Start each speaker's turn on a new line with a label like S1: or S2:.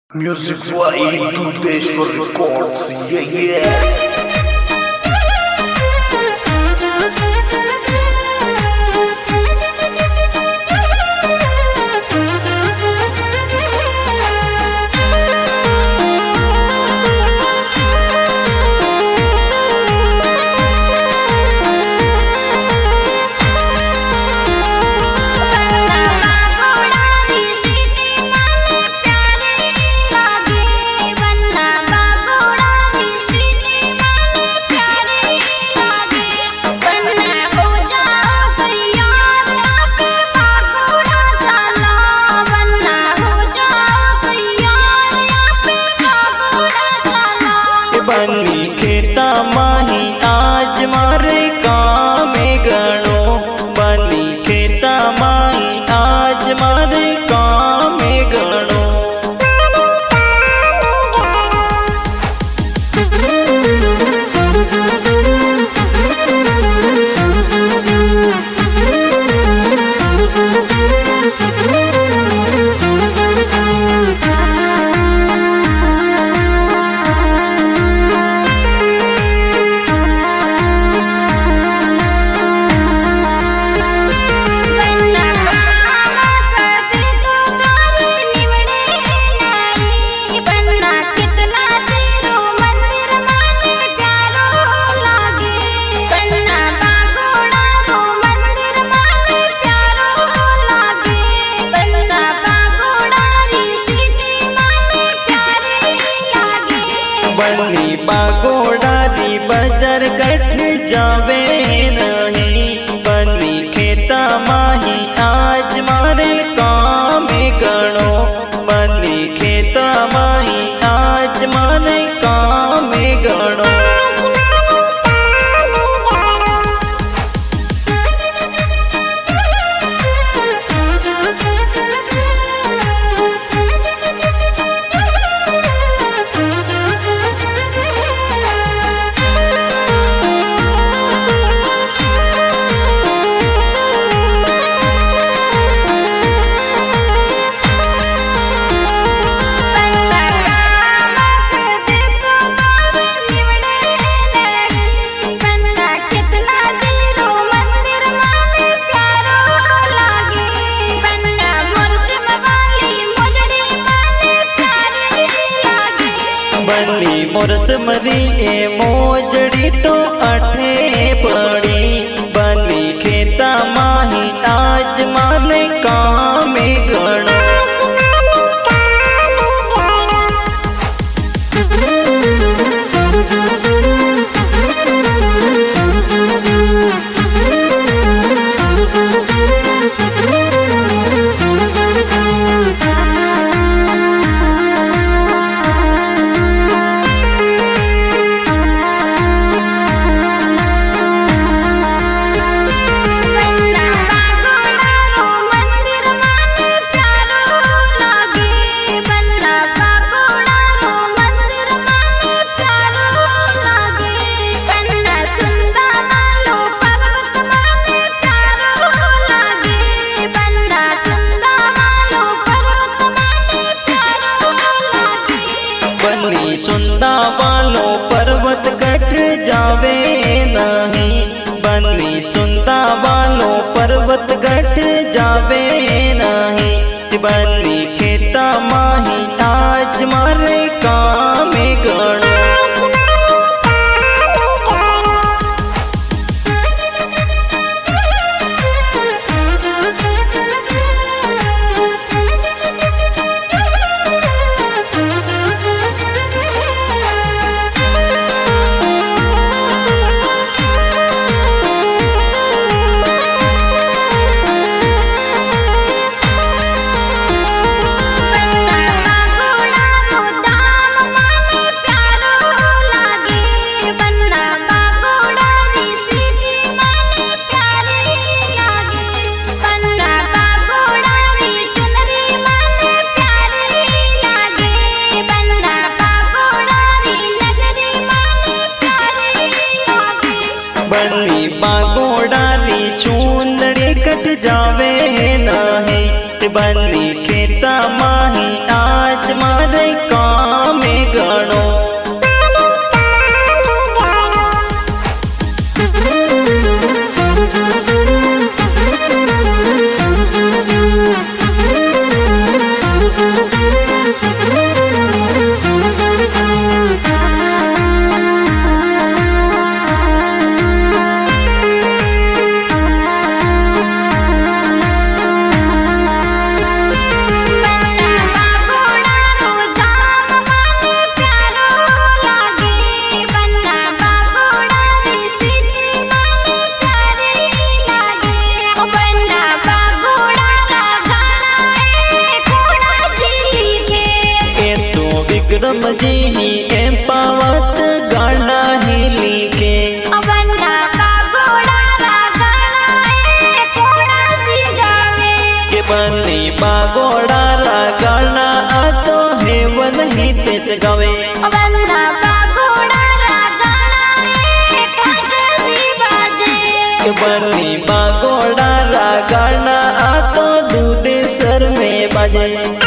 S1: Music Fly to Dashboard Records, yeah, yeah.
S2: बनी खेता माही आज मारे काम गणो, बनी खेता माही आज मारे काम गणो। बनी बागोड़ारी बजर कट जावे नहीं, बनी खेता माही आज मारे काम गणो, बनी खेता माही आज मारे काम गणो। बनी मोरस मरी ए मोजड़ी तो अठे पड़ी, बनी खेता माही आज माने काम गणो। बनी सुंदा वालो पर्वत कट जावे नहीं, बनी सुंदा वालो पर्वत कट जावे नहीं, बनी खेता माही आज मारे काम गणो। बनी बागोड़ारी चूंदड़ी कट जावे नहीं, बनी खेता माही आज मारे विक्रम जी ही एम पावत गाना ही लिखे
S3: बन्ना बागोड़ा रा गाना कोड़ा सी गावे
S2: के बन्नी बागोड़ा रा गाना आ तो हेवन ही तेस गावे
S3: बन्ना बागोड़ा रा गाना काट सी बाजे
S2: के बन्नी बागोड़ा रा गाना आ तो दूधे सर में बाजे।